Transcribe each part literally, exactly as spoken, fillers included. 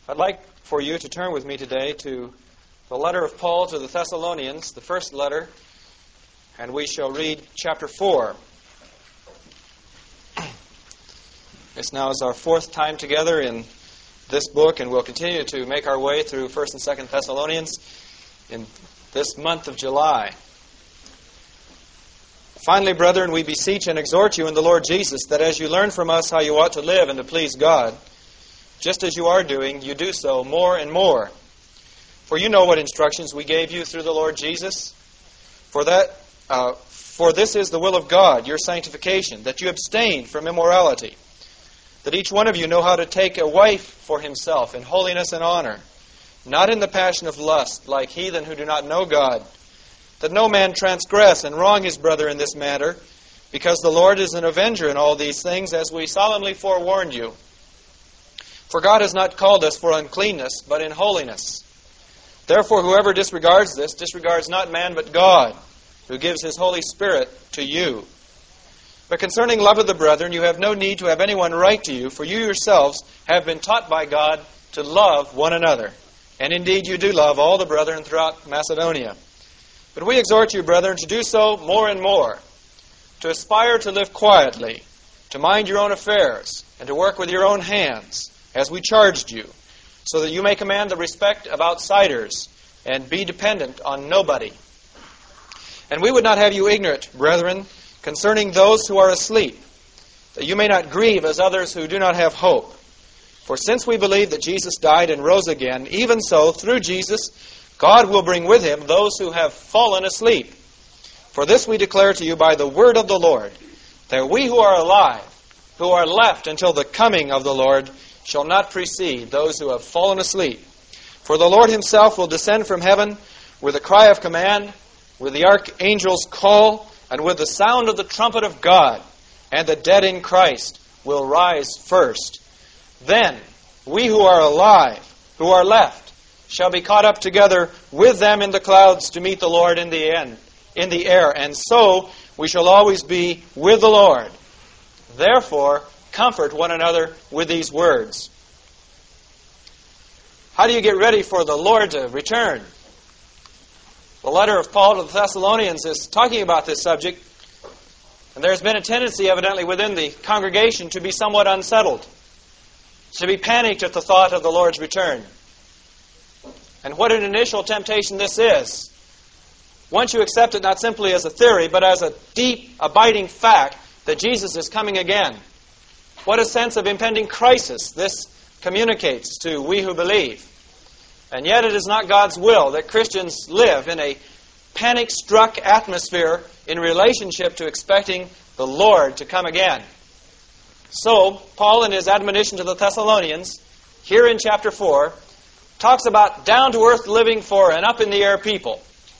I'd like for you to turn with me today to the letter of Paul to the Thessalonians, the first letter, and we shall read chapter four. This now is our fourth time together in this book, and we'll continue to make our way through first and second Thessalonians in this month of July. Finally, brethren, we beseech and exhort you in the Lord Jesus that as you learn from us how you ought to live and to please God, just as you are doing, you do so more and more. For you know what instructions we gave you through the Lord Jesus. For that, uh, for this is the will of God, your sanctification, that you abstain from immorality, that each one of you know how to take a wife for himself in holiness and honor, not in the passion of lust, like heathen who do not know God, that no man transgress and wrong his brother in this matter, because the Lord is an avenger in all these things, as we solemnly forewarned you. For God has not called us for uncleanness, but in holiness. Therefore, whoever disregards this, disregards not man, but God, who gives His Holy Spirit to you. But concerning love of the brethren, you have no need to have anyone write to you, for you yourselves have been taught by God to love one another. And indeed you do love all the brethren throughout Macedonia. But we exhort you, brethren, to do so more and more, to aspire to live quietly, to mind your own affairs, and to work with your own hands, as we charged you, so that you may command the respect of outsiders and be dependent on nobody. And we would not have you ignorant, brethren, concerning those who are asleep, that you may not grieve as others who do not have hope. For since we believe that Jesus died and rose again, even so, through Jesus, God will bring with Him those who have fallen asleep. For this we declare to you by the word of the Lord, that we who are alive, who are left until the coming of the Lord, shall not precede those who have fallen asleep. For the Lord Himself will descend from heaven with a cry of command, with the archangel's call, and with the sound of the trumpet of God, and the dead in Christ will rise first. Then we who are alive, who are left, shall be caught up together with them in the clouds to meet the Lord in the end, in the air, and so we shall always be with the Lord. Therefore, comfort one another with these words. How do you get ready for the Lord to return? The letter of Paul to the Thessalonians is talking about this subject, and there's been a tendency evidently within the congregation to be somewhat unsettled, to be panicked at the thought of the Lord's return. And what an initial temptation this is. Once you accept it not simply as a theory, but as a deep, abiding fact that Jesus is coming again, what a sense of impending crisis this communicates to we who believe. And yet it is not God's will that Christians live in a panic-struck atmosphere in relationship to expecting the Lord to come again. So, Paul in his admonition to the Thessalonians, here in chapter four, talks about down-to-earth living for an up-in-the-air people.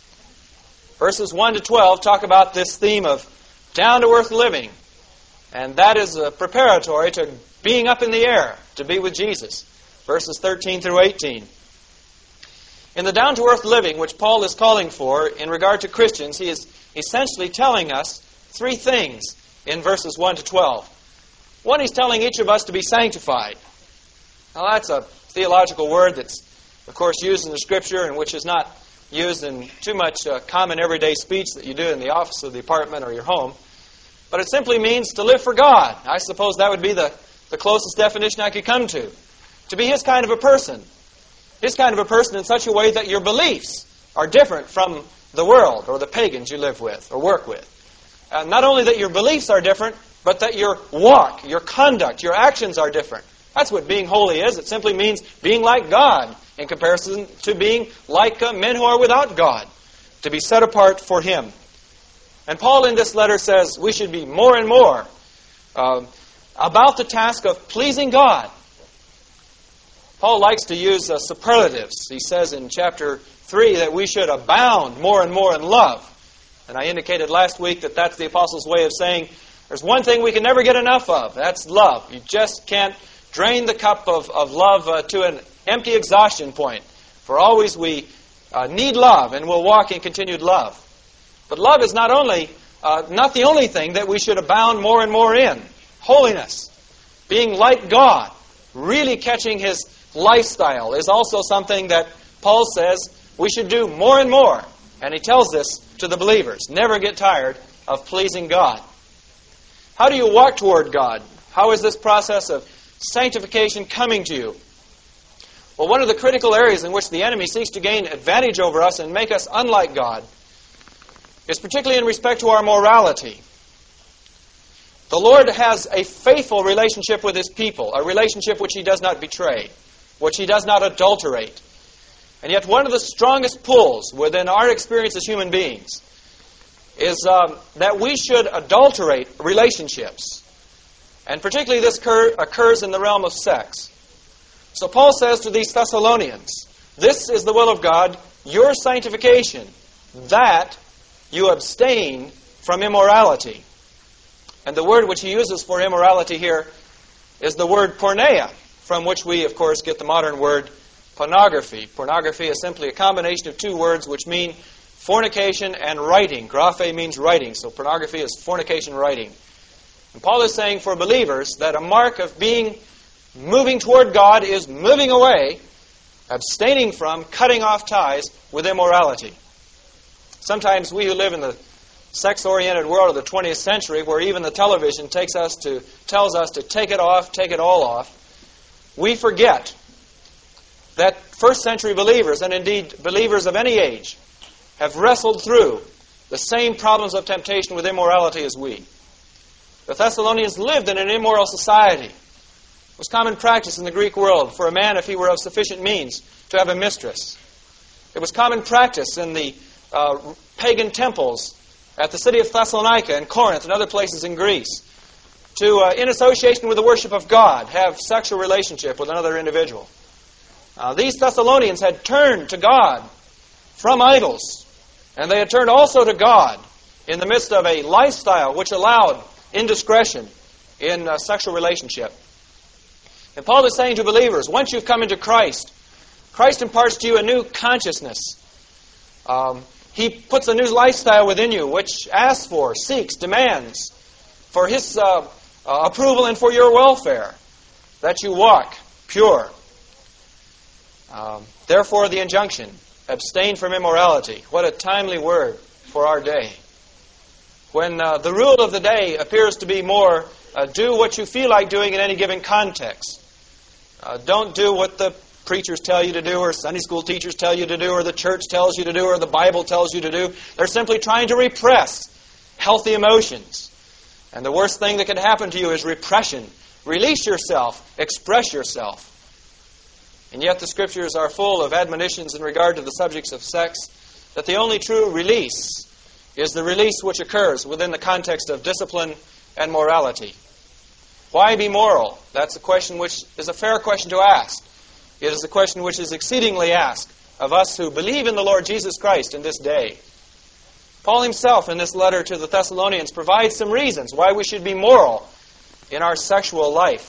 Verses one to twelve talk about this theme of down-to-earth living. And that is a preparatory to being up in the air, to be with Jesus. Verses thirteen through eighteen. In the down-to-earth living which Paul is calling for in regard to Christians, he is essentially telling us three things in verses one to twelve. One, he's telling each of us to be sanctified. Now that's a theological word that's, of course, used in the Scripture and which is not used in too much uh, common everyday speech that you do in the office of the apartment or your home. But it simply means to live for God. I suppose that would be the, the closest definition I could come to. To be His kind of a person. His kind of a person in such a way that your beliefs are different from the world or the pagans you live with or work with. Uh, not only that your beliefs are different, but that your walk, your conduct, your actions are different. That's what being holy is. It simply means being like God in comparison to being like uh, men who are without God. To be set apart for Him. And Paul in this letter says we should be more and more uh, about the task of pleasing God. Paul likes to use uh, superlatives. He says in chapter three that we should abound more and more in love. And I indicated last week that that's the apostle's way of saying there's one thing we can never get enough of. That's love. You just can't drain the cup of, of love uh, to an empty exhaustion point. For always we uh, need love and will walk in continued love. But love is not only uh, not the only thing that we should abound more and more in. Holiness. Being like God. Really catching His lifestyle is also something that Paul says we should do more and more. And he tells this to the believers. Never get tired of pleasing God. How do you walk toward God? How is this process of sanctification coming to you? Well, one of the critical areas in which the enemy seeks to gain advantage over us and make us unlike God is particularly in respect to our morality. The Lord has a faithful relationship with His people, a relationship which He does not betray, which He does not adulterate. And yet one of the strongest pulls within our experience as human beings is um, that we should adulterate relationships. And particularly this occur, occurs in the realm of sex. So Paul says to these Thessalonians, this is the will of God, your sanctification, that you abstain from immorality. And the word which he uses for immorality here is the word porneia, from which we, of course, get the modern word pornography. Pornography is simply a combination of two words which mean fornication and writing. Graphe means writing, so pornography is fornication writing. And Paul is saying for believers that a mark of being moving toward God is moving away, abstaining from, cutting off ties with immorality. Sometimes we who live in the sex-oriented world of the twentieth century, where even the television takes us to tells us to take it off, take it all off, we forget that first-century believers, and indeed believers of any age, have wrestled through the same problems of temptation with immorality as we. The Thessalonians lived in an immoral society. It was common practice in the Greek world for a man, if he were of sufficient means, to have a mistress. It was common practice in the uh, pagan temples at the city of Thessalonica and Corinth and other places in Greece to, uh, in association with the worship of God, have sexual relationship with another individual. Uh, these Thessalonians had turned to God from idols, and they had turned also to God in the midst of a lifestyle which allowed indiscretion in uh, sexual relationship. And Paul is saying to believers, once you've come into Christ, Christ imparts to you a new consciousness. Um, he puts a new lifestyle within you, which asks for, seeks, demands for His uh, uh, approval and for your welfare, that you walk pure. Um, therefore, the injunction, abstain from immorality. What a timely word for our day. When uh, the rule of the day appears to be more, uh, do what you feel like doing in any given context. Uh, don't do what the preachers tell you to do, or Sunday school teachers tell you to do, or the church tells you to do, or the Bible tells you to do. They're simply trying to repress healthy emotions. And the worst thing that can happen to you is repression. Release yourself. Express yourself. And yet the Scriptures are full of admonitions in regard to the subjects of sex, that the only true release is the release which occurs within the context of discipline and morality. Why be moral? That's a question which is a fair question to ask. It is a question which is exceedingly asked of us who believe in the Lord Jesus Christ in this day. Paul himself, in this letter to the Thessalonians, provides some reasons why we should be moral in our sexual life.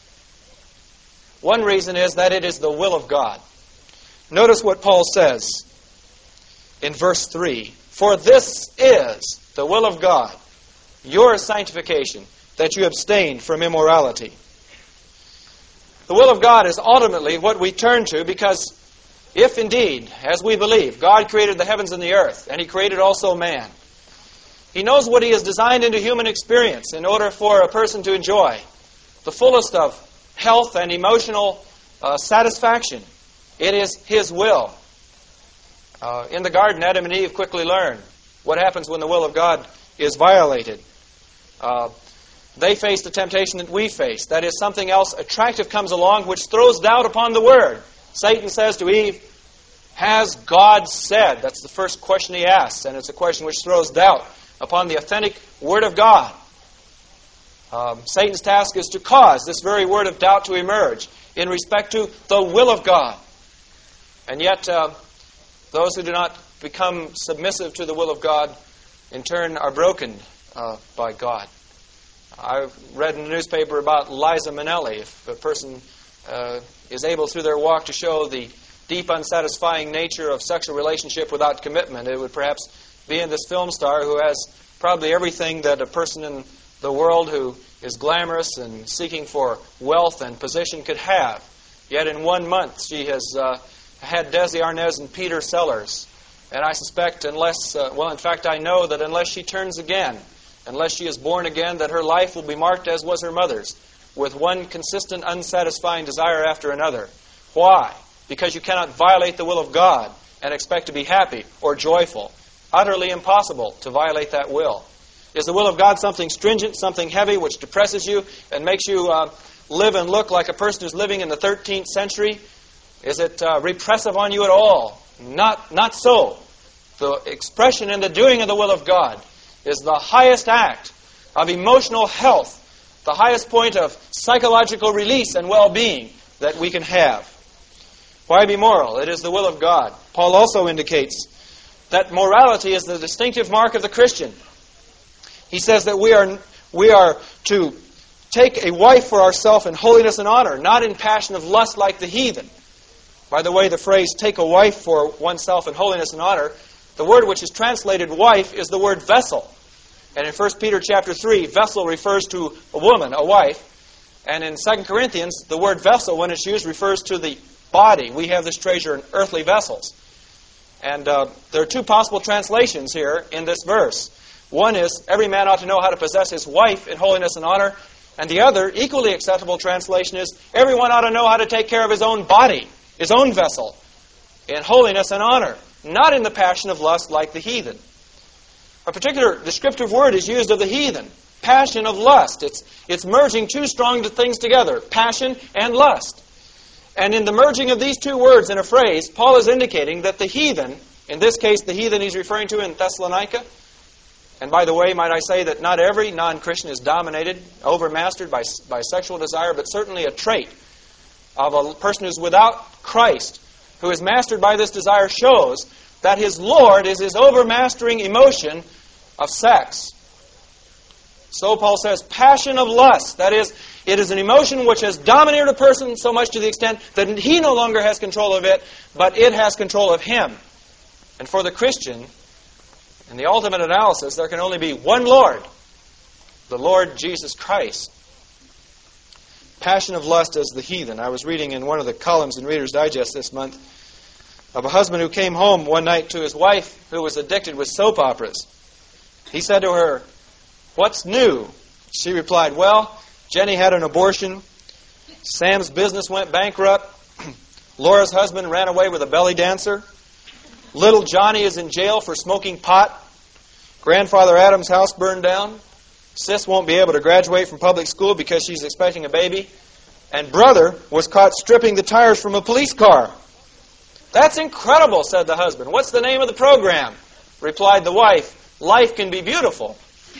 One reason is that it is the will of God. Notice what Paul says in verse three. For this is the will of God, your sanctification, that you abstain from immorality. The will of God is ultimately what we turn to, because if indeed, as we believe, God created the heavens and the earth, and He created also man, He knows what He has designed into human experience in order for a person to enjoy the fullest of health and emotional uh, satisfaction. It is His will. Uh, in the garden, Adam and Eve quickly learn what happens when the will of God is violated. Uh, they face the temptation that we face. That is, something else attractive comes along which throws doubt upon the Word. Satan says to Eve, has God said? That's the first question he asks, and it's a question which throws doubt upon the authentic Word of God. Um, Satan's task is to cause this very word of doubt to emerge in respect to the will of God. And yet, uh, those who do not become submissive to the will of God, in turn, are broken uh, by God. I read in the newspaper about Liza Minnelli. If a person uh, is able through their walk to show the deep, unsatisfying nature of sexual relationship without commitment, it would perhaps be in this film star who has probably everything that a person in the world who is glamorous and seeking for wealth and position could have. Yet in one month she has uh, had Desi Arnaz and Peter Sellers. And I suspect unless, uh, well, in fact, I know that unless she turns again, unless she is born again, that her life will be marked as was her mother's, with one consistent, unsatisfying desire after another. Why? Because you cannot violate the will of God and expect to be happy or joyful. Utterly impossible to violate that will. Is the will of God something stringent, something heavy, which depresses you and makes you uh, live and look like a person who's living in the thirteenth century? Is it uh, repressive on you at all? Not, not so. The expression and the doing of the will of God is the highest act of emotional health, the highest point of psychological release and well-being that we can have. Why be moral? It is the will of God. Paul also indicates that morality is the distinctive mark of the Christian. He says that we are, we are to take a wife for ourselves in holiness and honor, not in passion of lust like the heathen. By the way, the phrase take a wife for oneself in holiness and honor, the word which is translated wife is the word vessel. And in First Peter chapter three, vessel refers to a woman, a wife. And in Second Corinthians, the word vessel, when it's used, refers to the body. We have this treasure in earthly vessels. And uh, there are two possible translations here in this verse. One is, every man ought to know how to possess his wife in holiness and honor. And the other, equally acceptable translation is, everyone ought to know how to take care of his own body, his own vessel, in holiness and honor, not in the passion of lust like the heathen. A particular descriptive word is used of the heathen, passion of lust. It's, it's merging two strong things together, passion and lust. And in the merging of these two words in a phrase, Paul is indicating that the heathen, in this case the heathen he's referring to in Thessalonica, and by the way, might I say that not every non-Christian is dominated, overmastered by, by sexual desire, but certainly a trait of a person who's without Christ, who is mastered by this desire, shows that his Lord is his overmastering emotion of sex. So Paul says, passion of lust. That is, it is an emotion which has dominated a person so much to the extent that he no longer has control of it, but it has control of him. And for the Christian, in the ultimate analysis, there can only be one Lord, the Lord Jesus Christ. Passion of lust as the heathen. I was reading in one of the columns in Reader's Digest this month of a husband who came home one night to his wife who was addicted with soap operas. He said to her, "What's new?" She replied, "Well, Jenny had an abortion. Sam's business went bankrupt. Laura's husband ran away with a belly dancer. Little Johnny is in jail for smoking pot. Grandfather Adam's house burned down. Sis won't be able to graduate from public school because she's expecting a baby. And brother was caught stripping the tires from a police car." "That's incredible," said the husband. "What's the name of the program?" Replied the wife, "Life Can Be Beautiful."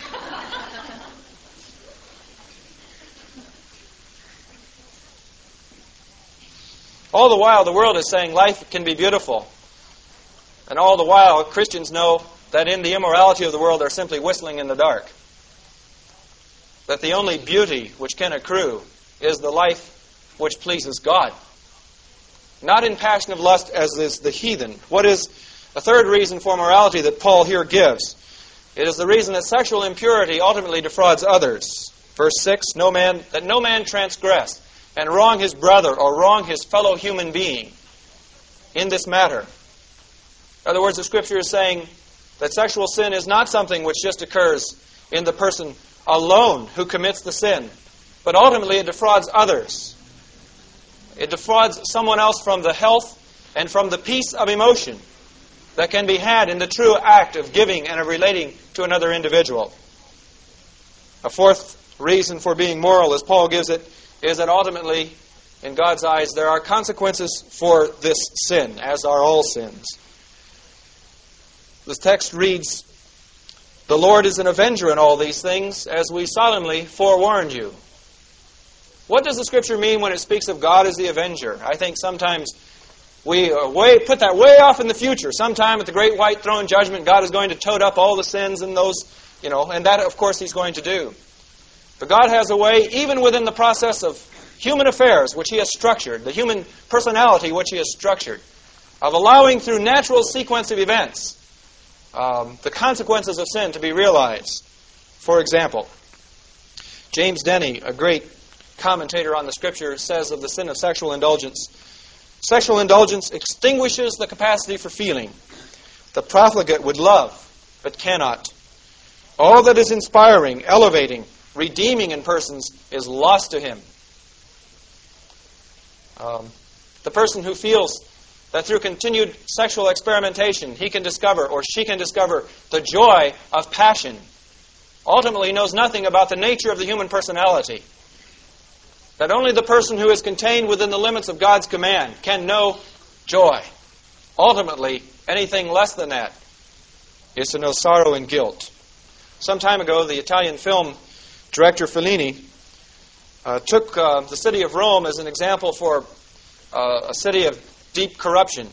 All the while, the world is saying life can be beautiful. And all the while, Christians know that in the immorality of the world, they're simply whistling in the dark. That the only beauty which can accrue is the life which pleases God. Not in passion of lust as is the heathen. What is a third reason for morality that Paul here gives? It is the reason that sexual impurity ultimately defrauds others. Verse six, no man, that no man transgress and wrong his brother or wrong his fellow human being in this matter. In other words, the Scripture is saying that sexual sin is not something which just occurs in the person alone who commits the sin, but ultimately it defrauds others. It defrauds someone else from the health and from the peace of emotion that can be had in the true act of giving and of relating to another individual. A fourth reason for being moral, as Paul gives it, is that ultimately, in God's eyes, there are consequences for this sin, as are all sins. This text reads, "The Lord is an avenger in all these things, as we solemnly forewarned you." What does the Scripture mean when it speaks of God as the avenger? I think sometimes we uh, way, put that way off in the future. Sometime at the great white throne judgment, God is going to tote up all the sins and those, you know, and that, of course, He's going to do. But God has a way, even within the process of human affairs, which He has structured, the human personality which He has structured, of allowing through natural sequence of events um, the consequences of sin to be realized. For example, James Denney, a great commentator on the Scripture says of the sin of sexual indulgence. Sexual indulgence extinguishes the capacity for feeling. The profligate would love, but cannot. All that is inspiring, elevating, redeeming in persons is lost to him. Um, the person who feels that through continued sexual experimentation he can discover, or she can discover, the joy of passion, ultimately knows nothing about the nature of the human personality. That only the person who is contained within the limits of God's command can know joy. Ultimately, anything less than that is to know sorrow and guilt. Some time ago, the Italian film director Fellini uh, took uh, the city of Rome as an example for uh, a city of deep corruption.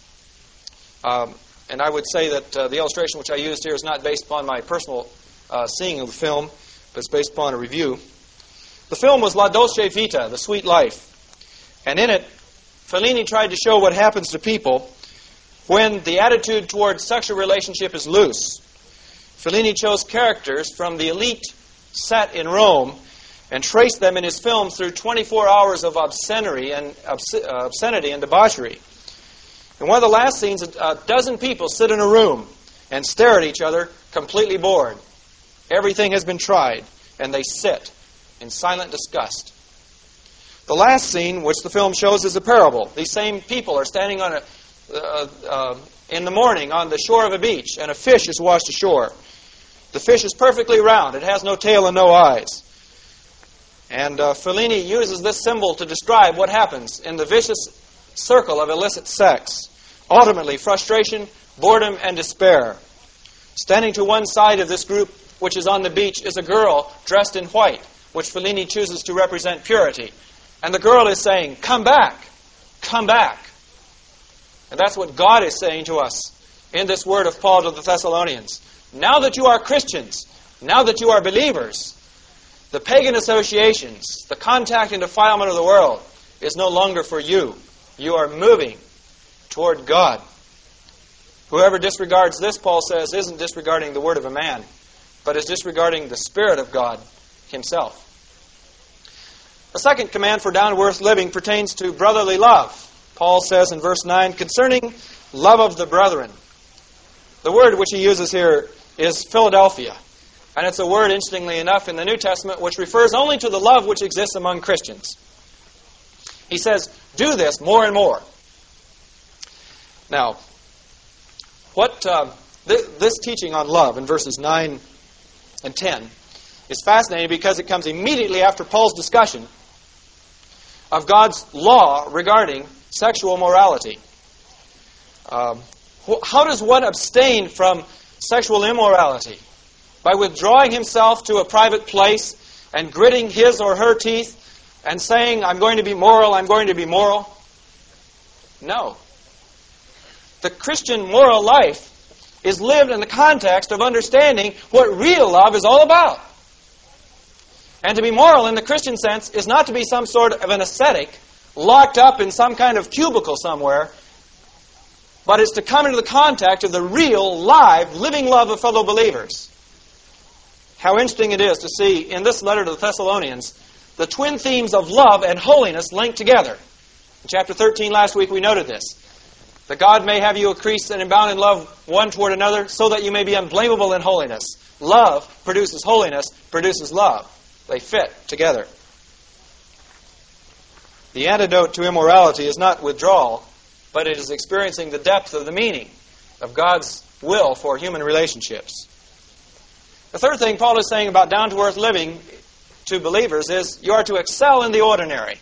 Um, and I would say that uh, the illustration which I used here is not based upon my personal uh, seeing of the film, but it's based upon a review. The film was La Dolce Vita, The Sweet Life. And in it, Fellini tried to show what happens to people when the attitude towards sexual relationship is loose. Fellini chose characters from the elite set in Rome and traced them in his film through twenty-four hours of obscenity and, obs- uh, obscenity and debauchery. In one of the last scenes, a dozen people sit in a room and stare at each other, completely bored. Everything has been tried, and they sit in silent disgust. The last scene, which the film shows, is a parable. These same people are standing on a, uh, uh, in the morning on the shore of a beach, and a fish is washed ashore. The fish is perfectly round. It has no tail and no eyes. And uh, Fellini uses this symbol to describe what happens in the vicious circle of illicit sex. Ultimately, frustration, boredom, and despair. Standing to one side of this group, which is on the beach, is a girl dressed in white, which Fellini chooses to represent purity. And the girl is saying, "Come back, come back." And that's what God is saying to us in this word of Paul to the Thessalonians. Now that you are Christians, now that you are believers, the pagan associations, the contact and defilement of the world is no longer for you. You are moving toward God. Whoever disregards this, Paul says, isn't disregarding the word of a man, but is disregarding the Spirit of God himself. The second command for down-to-earth living pertains to brotherly love. Paul says in verse nine, concerning love of the brethren. The word which he uses here is Philadelphia. And it's a word, interestingly enough, in the New Testament which refers only to the love which exists among Christians. He says, do this more and more. Now, what uh, th- this teaching on love in verses nine and ten is fascinating because it comes immediately after Paul's discussion of God's law regarding sexual morality. Um, wh- how does one abstain from sexual immorality? By withdrawing himself to a private place and gritting his or her teeth and saying, I'm going to be moral, I'm going to be moral? No. The Christian moral life is lived in the context of understanding what real love is all about. And to be moral in the Christian sense is not to be some sort of an ascetic locked up in some kind of cubicle somewhere, but it's to come into the contact of the real, live, living love of fellow believers. How interesting it is to see in this letter to the Thessalonians the twin themes of love and holiness linked together. In chapter thirteen last week we noted this. That God may have you increase and abound in love one toward another so that you may be unblameable in holiness. Love produces holiness, produces love. They fit together. The antidote to immorality is not withdrawal, but it is experiencing the depth of the meaning of God's will for human relationships. The third thing Paul is saying about down-to-earth living to believers is you are to excel in the ordinary.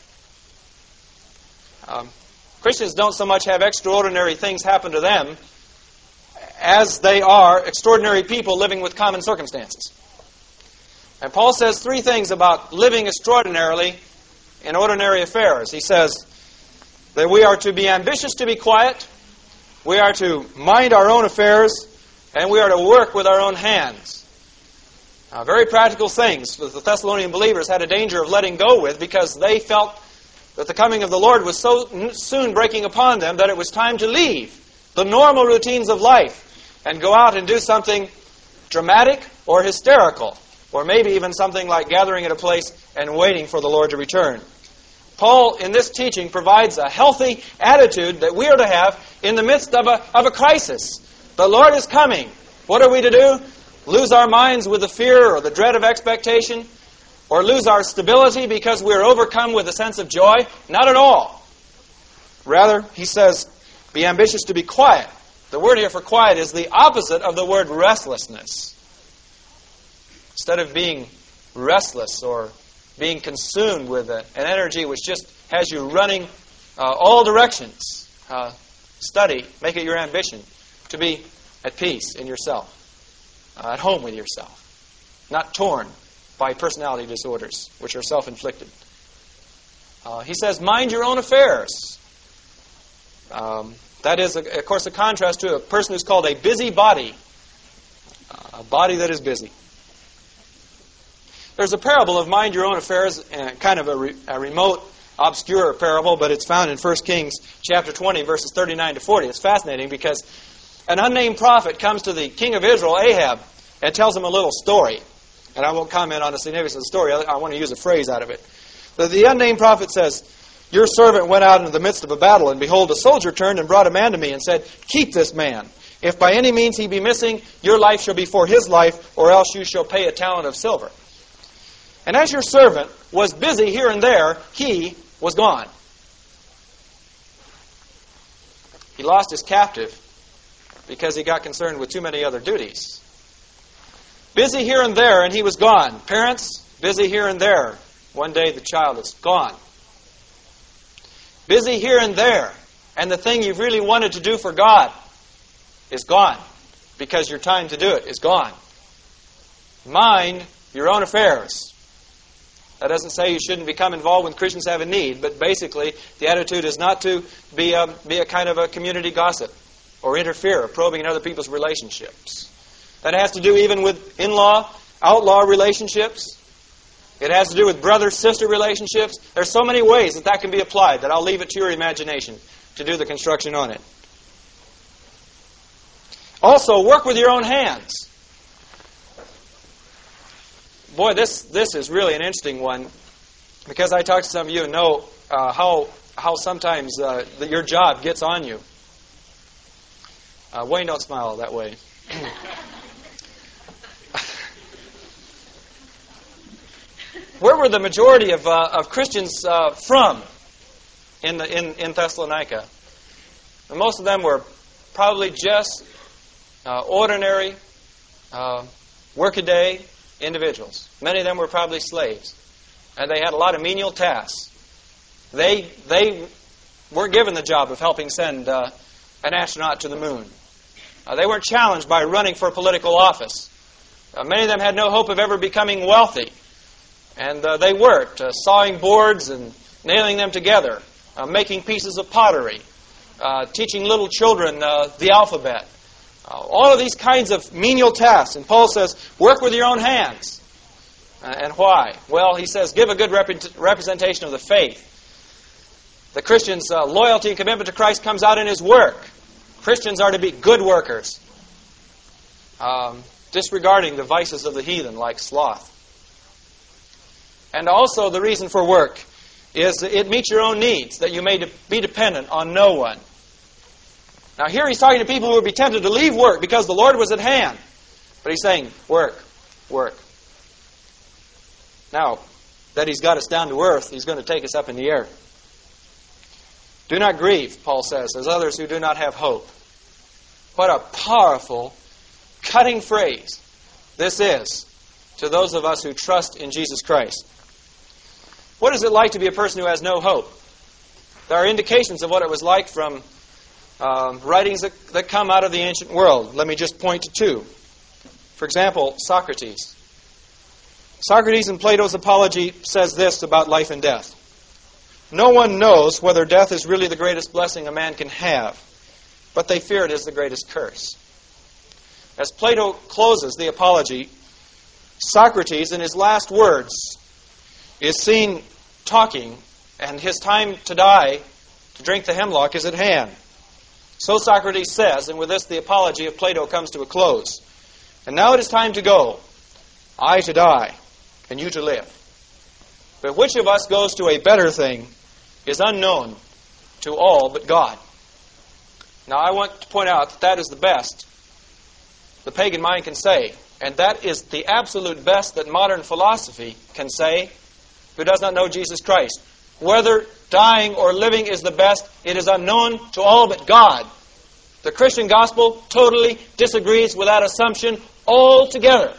Um, Christians don't so much have extraordinary things happen to them as they are extraordinary people living with common circumstances. And Paul says three things about living extraordinarily in ordinary affairs. He says that we are to be ambitious to be quiet, we are to mind our own affairs, and we are to work with our own hands. Now, very practical things that the Thessalonian believers had a danger of letting go with because they felt that the coming of the Lord was so soon breaking upon them that it was time to leave the normal routines of life and go out and do something dramatic or hysterical or maybe even something like gathering at a place and waiting for the Lord to return. Paul, in this teaching, provides a healthy attitude that we are to have in the midst of a, of a crisis. The Lord is coming. What are we to do? Lose our minds with the fear or the dread of expectation? Or lose our stability because we are overcome with a sense of joy? Not at all. Rather, he says, be ambitious to be quiet. The word here for quiet is the opposite of the word restlessness. Instead of being restless or being consumed with a, an energy which just has you running uh, all directions, uh, study, make it your ambition to be at peace in yourself, uh, at home with yourself, not torn by personality disorders, which are self-inflicted. Uh, he says, mind your own affairs. Um, that is, of course, a contrast to a person who's called a busybody, uh, a body that is busy. There's a parable of mind your own affairs, uh, kind of a, re- a remote, obscure parable, but it's found in First Kings chapter twenty, verses thirty-nine to forty. It's fascinating because an unnamed prophet comes to the king of Israel, Ahab, and tells him a little story. And I won't comment on the significance of the story. I, I want to use a phrase out of it. The, the unnamed prophet says, your servant went out into the midst of a battle, and behold, a soldier turned and brought a man to me and said, keep this man. If by any means he be missing, your life shall be for his life, or else you shall pay a talent of silver. And as your servant was busy here and there, he was gone. He lost his captive because he got concerned with too many other duties. Busy here and there, and he was gone. Parents, busy here and there. One day the child is gone. Busy here and there, and the thing you've really wanted to do for God is gone because your time to do it is gone. Mind your own affairs. That doesn't say you shouldn't become involved when Christians have a need, but basically the attitude is not to be a, be a kind of a community gossip or interfere or probing in other people's relationships. That has to do even with in-law, outlaw relationships. It has to do with brother-sister relationships. There's so many ways that that can be applied that I'll leave it to your imagination to do the construction on it. Also, work with your own hands. Boy, this this is really an interesting one because I talk to some of you and know uh, how how sometimes uh, the, your job gets on you. Uh, Wayne, don't smile that way. Where were the majority of uh, of Christians uh, from in the in, in Thessalonica? And most of them were probably just uh, ordinary, uh, workaday individuals. Many of them were probably slaves, and they had a lot of menial tasks. They they weren't given the job of helping send uh, an astronaut to the moon. Uh, they weren't challenged by running for political office. Uh, many of them had no hope of ever becoming wealthy. And uh, they worked, uh, sawing boards and nailing them together, uh, making pieces of pottery, uh, teaching little children uh, the alphabet. Uh, all of these kinds of menial tasks. And Paul says, work with your own hands. Uh, and why? Well, he says, give a good rep- representation of the faith. The Christian's uh, loyalty and commitment to Christ comes out in his work. Christians are to be good workers, um, disregarding the vices of the heathen like sloth. And also the reason for work is it meets your own needs, that you may de- be dependent on no one. Now here he's talking to people who would be tempted to leave work because the Lord was at hand. But he's saying, work, work. Now, that he's got us down to earth, he's going to take us up in the air. Do not grieve, Paul says, as others who do not have hope. What a powerful, cutting phrase this is to those of us who trust in Jesus Christ. What is it like to be a person who has no hope? There are indications of what it was like from um, writings that, that come out of the ancient world. Let me just point to two. For example, Socrates. Socrates in Plato's Apology says this about life and death. No one knows whether death is really the greatest blessing a man can have, but they fear it is the greatest curse. As Plato closes the Apology, Socrates, in his last words, is seen talking, and his time to die, to drink the hemlock, is at hand. So Socrates says, and with this the Apology of Plato comes to a close. And now it is time to go. I to die, and you to live. But which of us goes to a better thing is unknown to all but God. Now I want to point out that that is the best the pagan mind can say. And that is the absolute best that modern philosophy can say who does not know Jesus Christ. Whether dying or living is the best, it is unknown to all but God. The Christian gospel totally disagrees with that assumption altogether.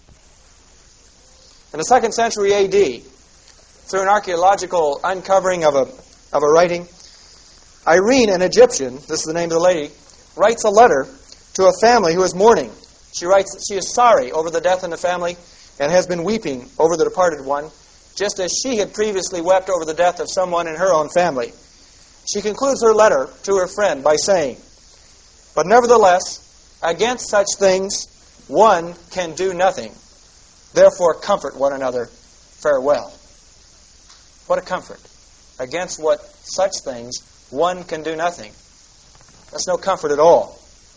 In the second century A D, through an archaeological uncovering of a, of a writing, Irene, an Egyptian, this is the name of the lady, writes a letter to a family who is mourning. She writes that she is sorry over the death in the family and has been weeping over the departed one, just as she had previously wept over the death of someone in her own family. She concludes her letter to her friend by saying, "But nevertheless, against such things one can do nothing. Therefore comfort one another. Farewell." What a comfort. Against what such things one can do nothing. That's no comfort at all.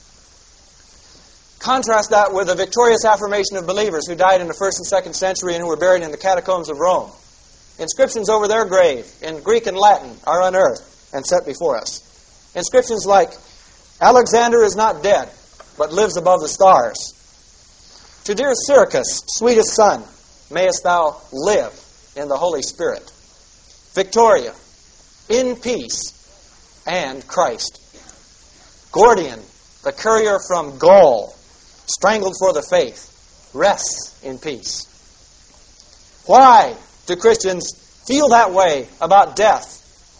Contrast that with the victorious affirmation of believers who died in the first and second century and who were buried in the catacombs of Rome. Inscriptions over their grave in Greek and Latin are unearthed and set before us. Inscriptions like, "Alexander is not dead, but lives above the stars. To dear Syracuse, sweetest son, mayest thou live in the Holy Spirit. Victoria, in peace, and Christ. Gordian, the courier from Gaul, strangled for the faith, rests in peace." Why do Christians feel that way about death?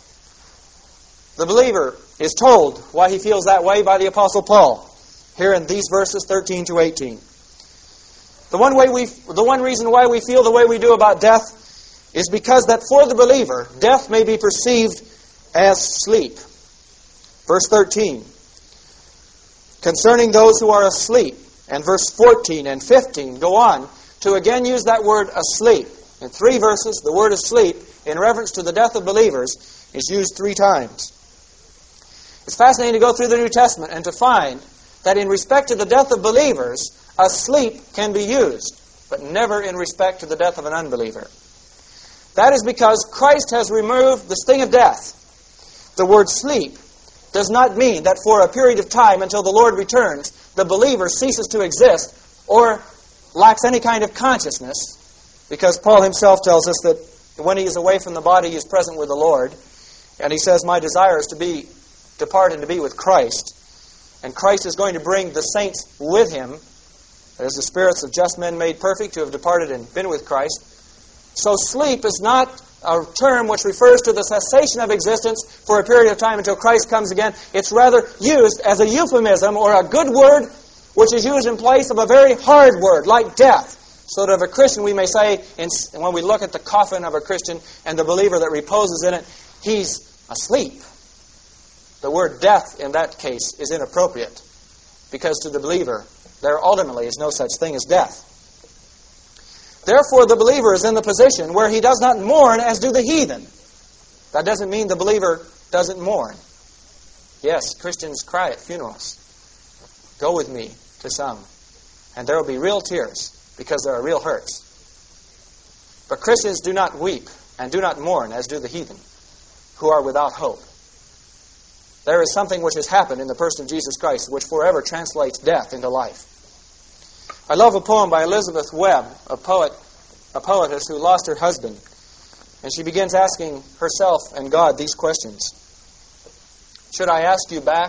The believer is told why he feels that way by the Apostle Paul, here in these verses thirteen to eighteen. The one way we, the one reason why we feel the way we do about death is because that for the believer, death may be perceived as sleep. Verse thirteen, concerning those who are asleep, and verse fourteen and fifteen go on to again use that word asleep. In three verses, the word asleep, in reference to the death of believers, is used three times. It's fascinating to go through the New Testament and to find that in respect to the death of believers, asleep can be used, but never in respect to the death of an unbeliever. That is because Christ has removed the sting of death. The word sleep does not mean that for a period of time until the Lord returns, the believer ceases to exist or lacks any kind of consciousness, because Paul himself tells us that when he is away from the body, he is present with the Lord. And he says, "My desire is to be depart and to be with Christ." And Christ is going to bring the saints with him, as the spirits of just men made perfect, who have departed and been with Christ. So sleep is not a term which refers to the cessation of existence for a period of time until Christ comes again. It's rather used as a euphemism or a good word which is used in place of a very hard word, like death. So that of a Christian we may say, in, when we look at the coffin of a Christian and the believer that reposes in it, he's asleep. The word death in that case is inappropriate, because to the believer there ultimately is no such thing as death. Therefore, the believer is in the position where he does not mourn as do the heathen. That doesn't mean the believer doesn't mourn. Yes, Christians cry at funerals. Go with me to some, and there will be real tears because there are real hurts. But Christians do not weep and do not mourn as do the heathen, who are without hope. There is something which has happened in the person of Jesus Christ which forever translates death into life. I love a poem by Elizabeth Webb, a poet, a poetess who lost her husband. And she begins asking herself and God these questions. Should I ask you back?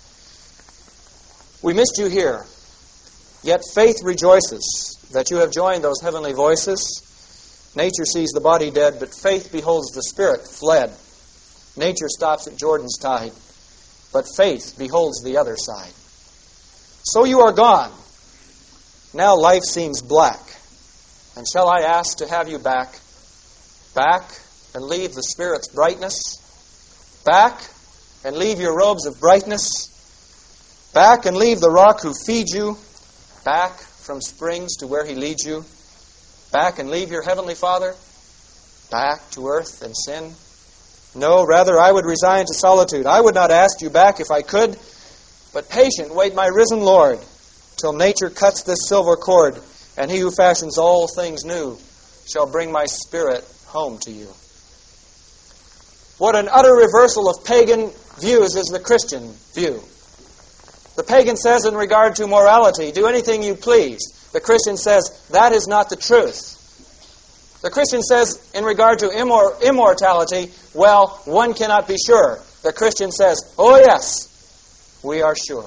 We missed you here, yet faith rejoices that you have joined those heavenly voices. Nature sees the body dead, but faith beholds the spirit fled. Nature stops at Jordan's tide, but faith beholds the other side. So you are gone. Now life seems black. And shall I ask to have you back? Back and leave the Spirit's brightness? Back and leave your robes of brightness? Back and leave the rock who feeds you? Back from springs to where he leads you? Back and leave your heavenly Father? Back to earth and sin? No, rather I would resign to solitude. I would not ask you back if I could, but patient wait my risen Lord till nature cuts this silver cord And he who fashions all things new shall bring my spirit home to you. What an utter reversal of pagan views is the Christian view. The pagan says in regard to morality, do anything you please. The Christian says, that is not the truth. The Christian says in regard to immor- immortality, well, one cannot be sure. The Christian says, oh yes, we are sure.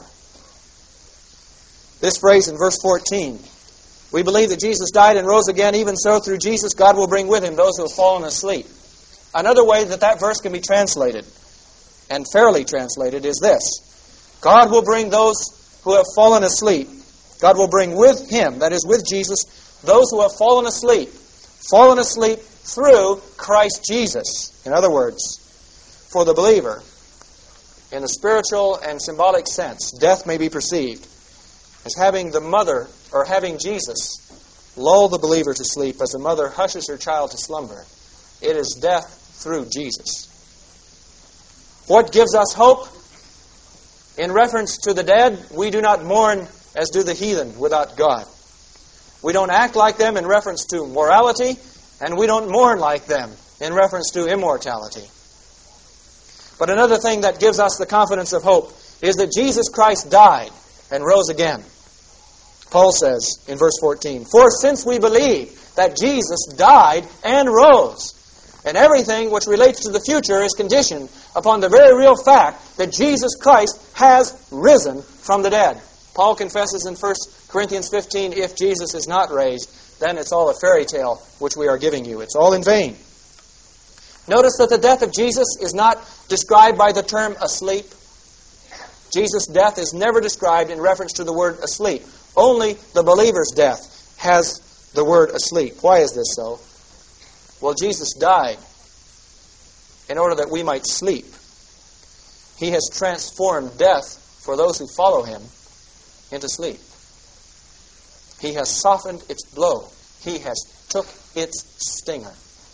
This phrase in verse fourteen, we believe that Jesus died and rose again, even so through Jesus God will bring with him those who have fallen asleep. Another way that that verse can be translated, and fairly translated, is this. God will bring those who have fallen asleep. God will bring with him, that is with Jesus, those who have fallen asleep. Fallen asleep through Christ Jesus. In other words, for the believer, in the spiritual and symbolic sense, death may be perceived as having the mother, or having Jesus, lull the believer to sleep as a mother hushes her child to slumber. It is death through Jesus. What gives us hope? In reference to the dead, we do not mourn as do the heathen without God. We don't act like them in reference to morality, and we don't mourn like them in reference to immortality. But another thing that gives us the confidence of hope is that Jesus Christ died and rose again. Paul says in verse fourteen, for since we believe that Jesus died and rose, and everything which relates to the future is conditioned upon the very real fact that Jesus Christ has risen from the dead. Paul confesses in First Corinthians fifteen, if Jesus is not raised, then it's all a fairy tale which we are giving you. It's all in vain. Notice that the death of Jesus is not described by the term asleep. Jesus' death is never described in reference to the word asleep. Only the believer's death has the word asleep. Why is this so? Well, Jesus died in order that we might sleep. He has transformed death for those who follow him into sleep. He has softened its blow. He has took its stinger.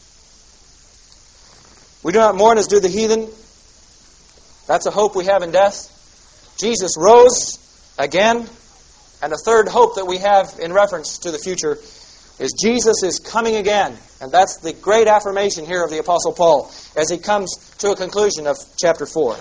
We do not mourn as do the heathen. That's a hope we have in death. Jesus rose again. And a third hope that we have in reference to the future is Jesus is coming again. And that's the great affirmation here of the Apostle Paul as he comes to a conclusion of chapter four.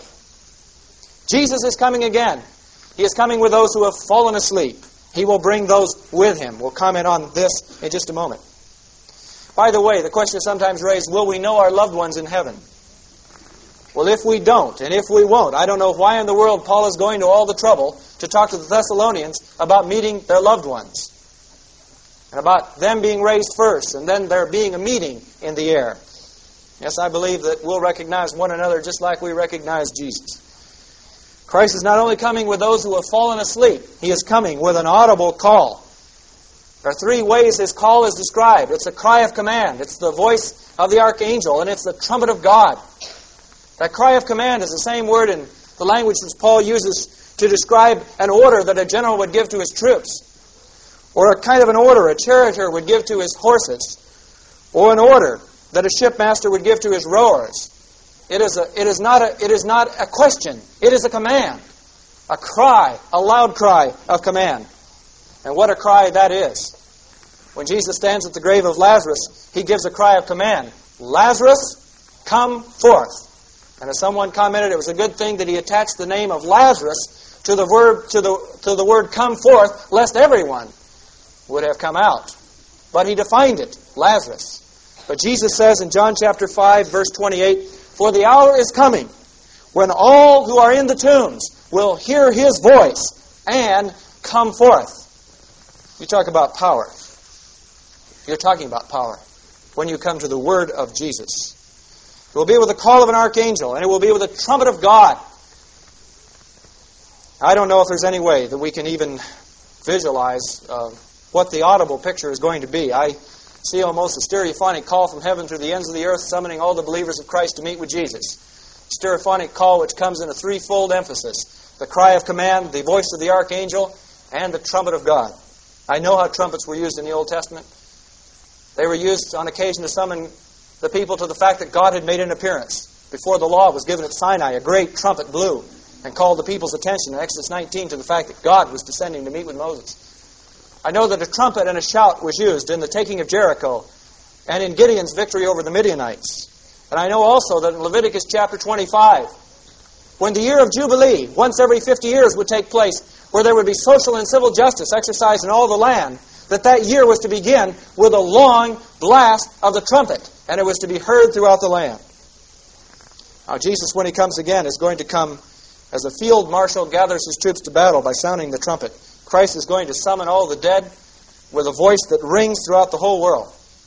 Jesus is coming again. He is coming with those who have fallen asleep. He will bring those with him. We'll comment on this in just a moment. By the way, the question is sometimes raised, will we know our loved ones in heaven? Well, if we don't, and if we won't, I don't know why in the world Paul is going to all the trouble to talk to the Thessalonians about meeting their loved ones. And about them being raised first, and then there being a meeting in the air. Yes, I believe that we'll recognize one another just like we recognize Jesus. Christ is not only coming with those who have fallen asleep, He is coming with an audible call. There are three ways His call is described. It's a cry of command. It's the voice of the archangel, and it's the trumpet of God. That cry of command is the same word in the language that Paul uses to describe an order that a general would give to his troops, or a kind of an order a charioteer would give to his horses, or an order that a shipmaster would give to his rowers. It is a, it is not a, it is not a question. It is a command, a cry, a loud cry of command. And what a cry that is! When Jesus stands at the grave of Lazarus, He gives a cry of command: Lazarus, come forth. And as someone commented, it was a good thing that He attached the name of Lazarus to the word to the to the word "come forth," lest everyone would have come out. But He defined it, Lazarus. But Jesus says in John chapter five, verse twenty-eight, "For the hour is coming when all who are in the tombs will hear His voice and come forth." You talk about power. You're talking about power when you come to the word of Jesus. It will be with the call of an archangel, and it will be with the trumpet of God. I don't know if there's any way that we can even visualize uh, what the audible picture is going to be. I see almost a stereophonic call from heaven through the ends of the earth, summoning all the believers of Christ to meet with Jesus. A stereophonic call which comes in a threefold emphasis: the cry of command, the voice of the archangel, and the trumpet of God. I know how trumpets were used in the Old Testament. They were used on occasion to summon the people to the fact that God had made an appearance. Before the law was given at Sinai, a great trumpet blew and called the people's attention in Exodus nineteen to the fact that God was descending to meet with Moses. I know that a trumpet and a shout was used in the taking of Jericho and in Gideon's victory over the Midianites. And I know also that in Leviticus chapter twenty-five, when the year of Jubilee, once every fifty years, would take place, where there would be social and civil justice exercised in all the land, that that year was to begin with a long blast of the trumpet, and it was to be heard throughout the land. Now, Jesus, when He comes again, is going to come as a field marshal gathers his troops to battle by sounding the trumpet. Christ is going to summon all the dead with a voice that rings throughout the whole world.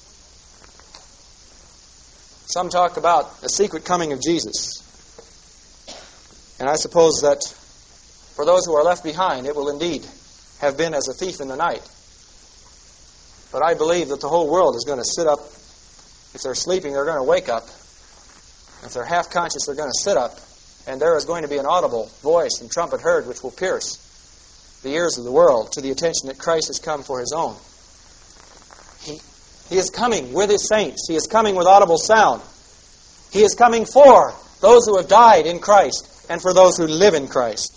Some talk about the secret coming of Jesus. And I suppose that for those who are left behind, it will indeed have been as a thief in the night. But I believe that the whole world is going to sit up. If they're sleeping, they're going to wake up. If they're half conscious, they're going to sit up. And there is going to be an audible voice and trumpet heard which will pierce the ears of the world to the attention that Christ has come for His own. He, he is coming with His saints. He is coming with audible sound. He is coming for those who have died in Christ and for those who live in Christ.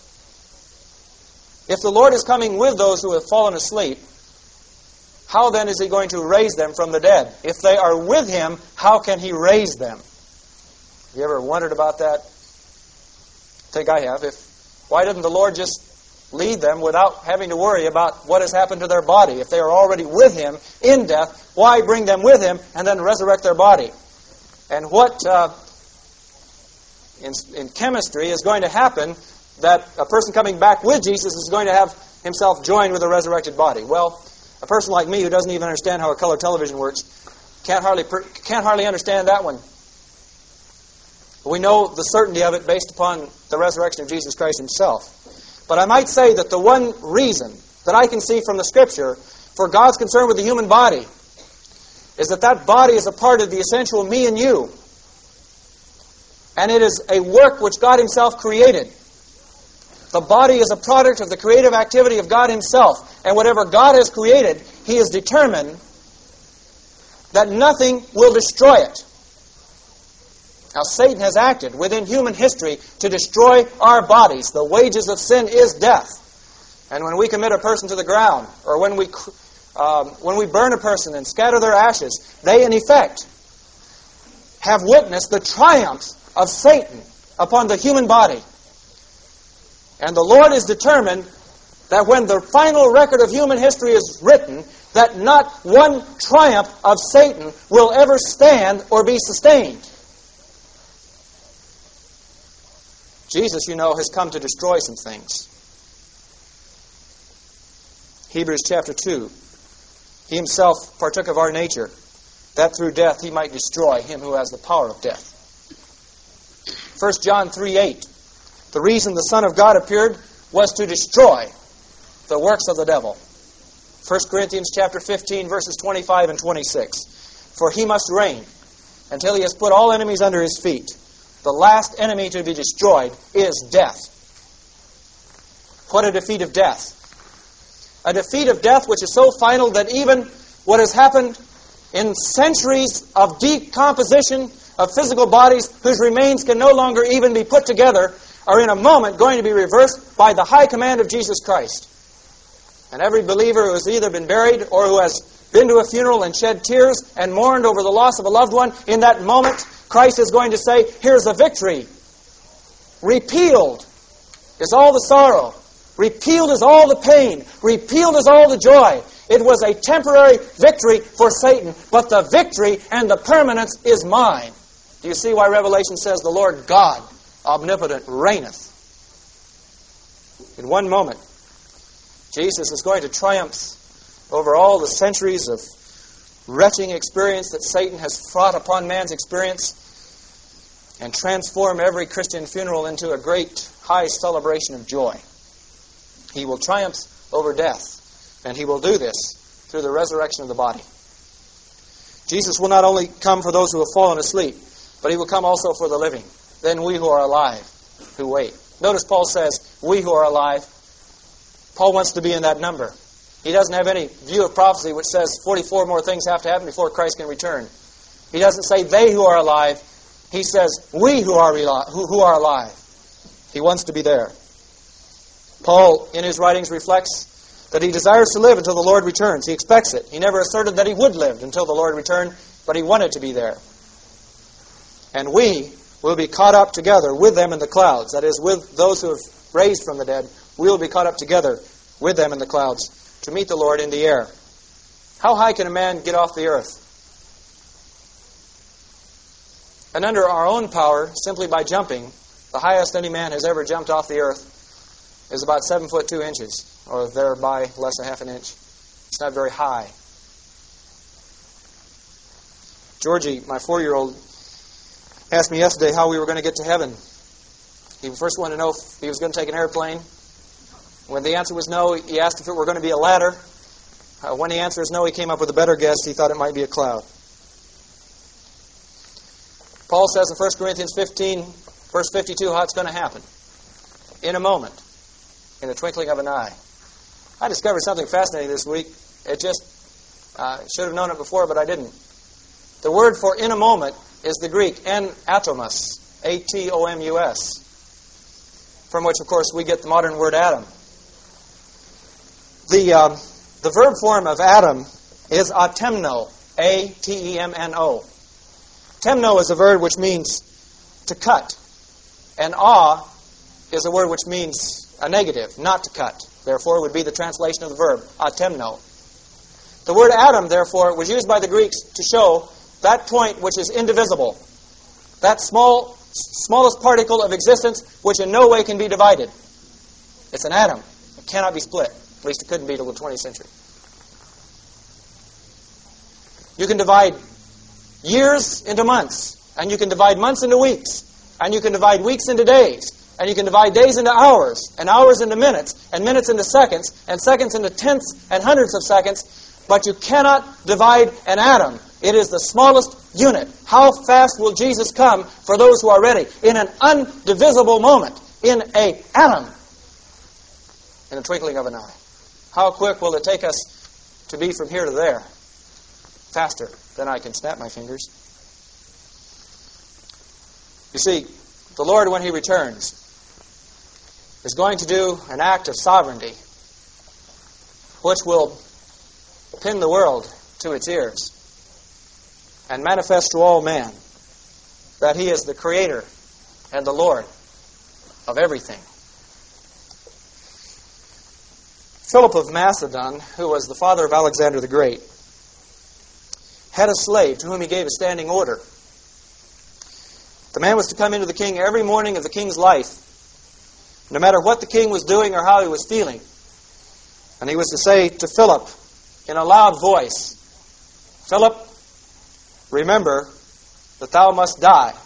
If the Lord is coming with those who have fallen asleep, how then is He going to raise them from the dead? If they are with Him, how can He raise them? Have you ever wondered about that? I think I have. If why didn't the Lord just lead them without having to worry about what has happened to their body? If they are already with Him in death, why bring them with Him and then resurrect their body? And what uh, in, in chemistry is going to happen that a person coming back with Jesus is going to have himself joined with a resurrected body? Well, a person like me who doesn't even understand how a color television works can't hardly can't hardly understand that one. We know the certainty of it based upon the resurrection of Jesus Christ Himself. But I might say that the one reason that I can see from the Scripture for God's concern with the human body is that that body is a part of the essential me and you. And it is a work which God Himself created. The body is a product of the creative activity of God Himself. And whatever God has created, He is determined that nothing will destroy it. Now, Satan has acted within human history to destroy our bodies. The wages of sin is death. And when we commit a person to the ground, or when we um, when we burn a person and scatter their ashes, they in effect have witnessed the triumph of Satan upon the human body. And the Lord is determined that when the final record of human history is written, that not one triumph of Satan will ever stand or be sustained. Jesus, you know, has come to destroy some things. Hebrews chapter two. He Himself partook of our nature, that through death He might destroy him who has the power of death. First John three eight. The reason the Son of God appeared was to destroy the works of the devil. First Corinthians chapter fifteen, verses twenty-five and twenty-six. For He must reign until He has put all enemies under His feet. The last enemy to be destroyed is death. What a defeat of death. A defeat of death which is so final that even what has happened in centuries of decomposition of physical bodies whose remains can no longer even be put together are in a moment going to be reversed by the high command of Jesus Christ. And every believer who has either been buried or who has been to a funeral and shed tears and mourned over the loss of a loved one, in that moment Christ is going to say, here's the victory. Repealed is all the sorrow. Repealed is all the pain. Repealed is all the joy. It was a temporary victory for Satan, but the victory and the permanence is mine. Do you see why Revelation says the Lord God omnipotent reigneth? In one moment, Jesus is going to triumph over all the centuries of wretching experience that Satan has fraught upon man's experience and transform every Christian funeral into a great high celebration of joy. He will triumph over death, and He will do this through the resurrection of the body. Jesus will not only come for those who have fallen asleep, but He will come also for the living. Then we who are alive, who wait. Notice Paul says, we who are alive. Paul wants to be in that number. He doesn't have any view of prophecy which says forty-four more things have to happen before Christ can return. He doesn't say they who are alive. He says we who are who, who are alive. He wants to be there. Paul, in his writings, reflects that he desires to live until the Lord returns. He expects it. He never asserted that he would live until the Lord returned, but he wanted to be there. And we will be caught up together with them in the clouds. That is, with those who have raised from the dead, we will be caught up together with them in the clouds to meet the Lord in the air. How high can a man get off the earth? And under our own power, simply by jumping, the highest any man has ever jumped off the earth is about seven foot two inches, or thereby less a half an inch. It's not very high. Georgie, my four-year-old, asked me yesterday how we were going to get to heaven. He first wanted to know if he was going to take an airplane. When the answer was no, he asked if it were going to be a ladder. Uh, when the answer is no, he came up with a better guess. He thought it might be a cloud. Paul says in First Corinthians fifteen, verse fifty-two, how it's going to happen. In a moment. In the twinkling of an eye. I discovered something fascinating this week. It just, uh, should have known it before, but I didn't. The word for in a moment is the Greek en atomos, A T O M U S, from which, of course, we get the modern word atom. The um, the verb form of atom is atemno, A T E M N O. Temno is a verb which means to cut, and a is a word which means a negative, not to cut. Therefore, it would be the translation of the verb, atemno. The word atom, therefore, was used by the Greeks to show that point which is indivisible, that small, smallest particle of existence which in no way can be divided. It's an atom. It cannot be split. At least it couldn't be till the twentieth century. You can divide years into months, and you can divide months into weeks, and you can divide weeks into days, and you can divide days into hours, and hours into minutes, and minutes into seconds, and seconds into tenths and hundreds of seconds, but you cannot divide an atom. It is the smallest unit. How fast will Jesus come for those who are ready? In an undivisible moment. In an atom. In the twinkling of an eye. How quick will it take us to be from here to there? Faster than I can snap my fingers. You see, the Lord, when He returns, is going to do an act of sovereignty which will pin the world to its ears and manifest to all men that He is the Creator and the Lord of everything. Philip of Macedon, who was the father of Alexander the Great, had a slave to whom he gave a standing order. The man was to come into the king every morning of the king's life, no matter what the king was doing or how he was feeling. And he was to say to Philip in a loud voice, "Philip, remember that thou must die."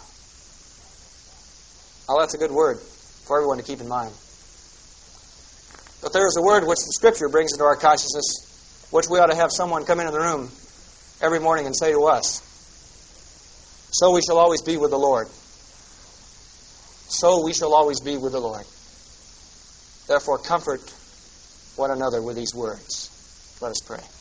Now that's a good word for everyone to keep in mind. But there is a word which the Scripture brings into our consciousness, which we ought to have someone come into the room every morning and say to us, "So we shall always be with the Lord." So we shall always be with the Lord. Therefore, comfort one another with these words. Let us pray.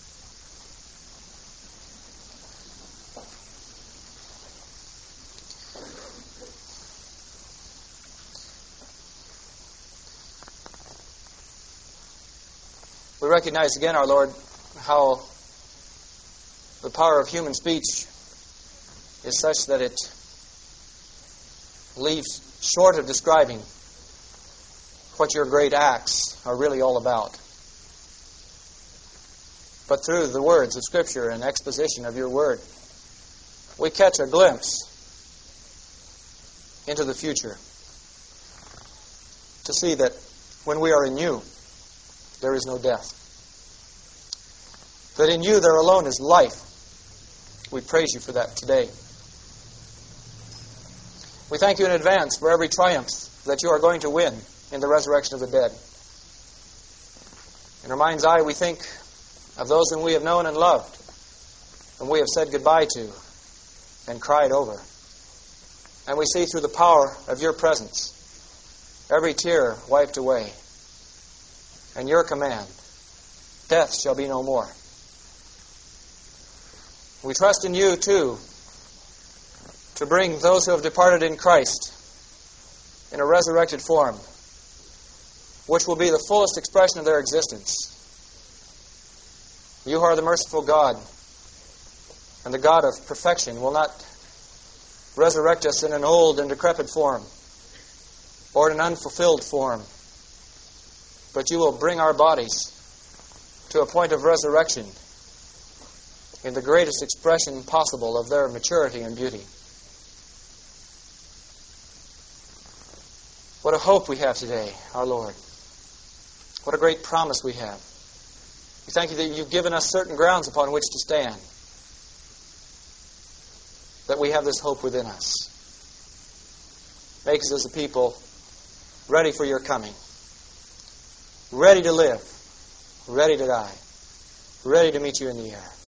We recognize again, our Lord, how the power of human speech is such that it leaves short of describing what your great acts are really all about. But through the words of Scripture and exposition of your Word, we catch a glimpse into the future to see that when we are in you, there is no death. That in you there alone is life. We praise you for that today. We thank you in advance for every triumph that you are going to win in the resurrection of the dead. In our mind's eye, we think of those whom we have known and loved, whom we have said goodbye to and cried over. And we see through the power of your presence every tear wiped away. And your command, death shall be no more. We trust in you, too, to bring those who have departed in Christ in a resurrected form, which will be the fullest expression of their existence, You who are the merciful God and the God of perfection will not resurrect us in an old and decrepit form or in an unfulfilled form, but you will bring our bodies to a point of resurrection in the greatest expression possible of their maturity and beauty. What a hope we have today, our Lord. What a great promise we have. We thank you that you've given us certain grounds upon which to stand, that we have this hope within us. Make us as a people ready for your coming, ready to live, ready to die, ready to meet you in the air.